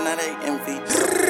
now they envy.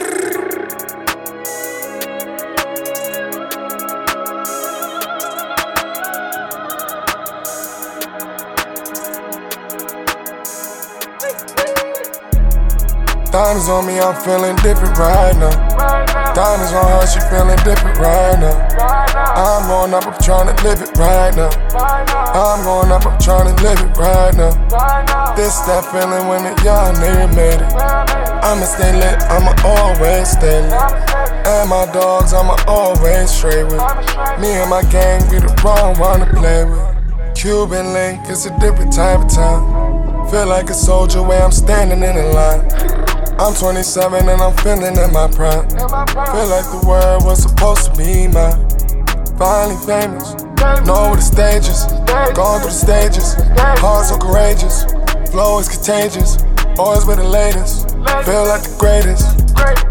Diamonds on me, I'm feeling different right now. Diamonds on her, she feeling different right now. I'm going up, I'm tryna live it right now. I'm going up, I'm tryna live it right now. This that feeling when a young nigga made it. I'ma stay lit, I'ma always stay lit. And my dogs, I'ma always stray with. Me and my gang, we the wrong one to play with. Cuban link, it's a different type of time. Feel like a soldier where I'm standing in a line. I'm 27 and I'm feeling in my prime. Feel like the world was supposed to be mine. Finally famous, know the stages. Gone through the stages, heart so courageous. Flow is contagious, always with the latest. Feel like the greatest.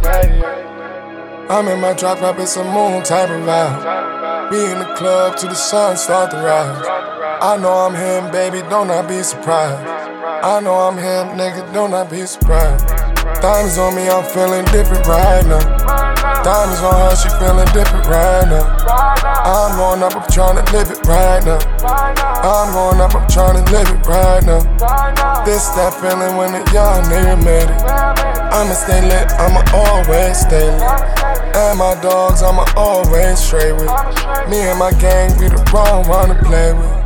I'm in my drop top, it's a moon type of vibe. We in the club till the sun start to rise. I know I'm him, baby, don't not be surprised. I know I'm him, nigga, don't not be surprised. Diamonds on me, I'm feeling different right now. Diamonds on her, she feeling different right now. I'm going up, I'm tryna live it right now. I'm going up, I'm tryna live it right now. This that feeling when a young nigga made it. I'ma stay lit, I'ma always stay lit. And my dogs, I'ma always stray with. Me and my gang, we the wrong one to play with.